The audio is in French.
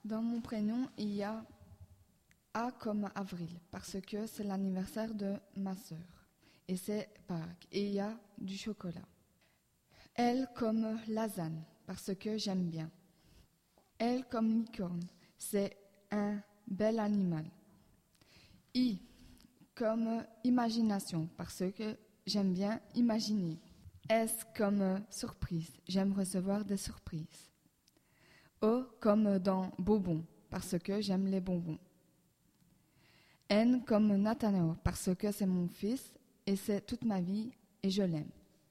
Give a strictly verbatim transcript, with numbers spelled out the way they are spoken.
Dans mon prénom, il y a A comme avril, parce que c'est l'anniversaire de ma sœur. Et c'est Pâques. Et il y a du chocolat. L comme lasagne, parce que j'aime bien. L comme licorne, c'est un bel animal. I comme imagination, parce que j'aime bien imaginer. S comme surprise, j'aime recevoir des surprises. O comme dans bonbons, parce que j'aime les bonbons. N comme Nathanaël, parce que c'est mon fils et c'est toute ma vie et je l'aime.